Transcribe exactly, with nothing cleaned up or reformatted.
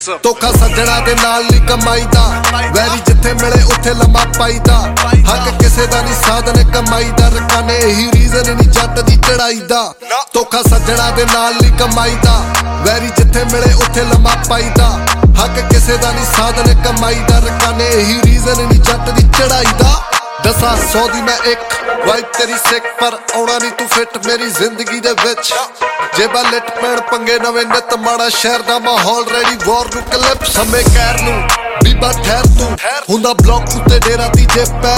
ਧੋਖਾ ਸੱਜਣਾ ਦੇ ਨਾਲ ਨਹੀਂ ਕਮਾਈ ਦਾ, ਵੈਰੀ ਜਿੱਥੇ ਮਿਲੇ ਉੱਥੇ ਲੰਮਾ ਪਾਈਦਾ। ਹੱਕ ਕਿਸੇ ਦਾ ਨਹੀਂ ਸਾਧਨ ਕਮਾਈ ਦਾ, ਰਕਾਨੇ ਇਹੀ ਰੀਜ਼ਨ ਨਹੀਂ ਜੱਟ ਦੀ ਚੜਾਈ ਦਾ। ਧੋਖਾ ਸੱਜਣਾ ਦੇ ਨਾਲ ਨਹੀਂ ਕਮਾਈ ਦਾ, ਵੈਰੀ ਜਿੱਥੇ ਮਿਲੇ ਉੱਥੇ ਲੰਮਾ ਪਾਈਦਾ। ਹੱਕ ਕਿਸੇ ਦਾ ਨਹੀਂ ਸਾਧਨ ਕਮਾਈ ਦਾ, ਰਕਾਨੇ ਇਹੀ ਰੀਜ਼ਨ ਨਹੀਂ ਜੱਟ ਦੀ ਚੜਾਈ ਦਾ। ਦਸਾਂ ਸੌ ਦੀ ਮੈਂ ਇੱਕ ਵਾਈਬ ਤੇਰੀ ਸਿੱਖ, ਪਰ ਆਉਣਾ ਨਹੀਂ ਤੂੰ ਫਿੱਟ ਮੇਰੀ ਜ਼ਿੰਦਗੀ ਦੇ ਵਿੱਚ। ਜੇਬਾਂ ਲਿਟ ਪੈਣ ਪੰਗੇ ਨਵੇਂ ਨਿੱਤ, ਮਾੜਾ ਸ਼ਹਿਰ ਦਾ ਮਾਹੌਲ ਰੈਡੀ ਵਾਰ ਨੂੰ ਕਲਿੱਪ। ਸਮੇਂ ਕਹਿਰ ਨੂੰ ਬੀਬਾ ਠਹਿਰ ਤੂੰ ਹੁੰਦਾ ਬਲੌਕ ਉੱਤੇ ਡੇਰਾ ਤੀਜੇ ਪੈਰ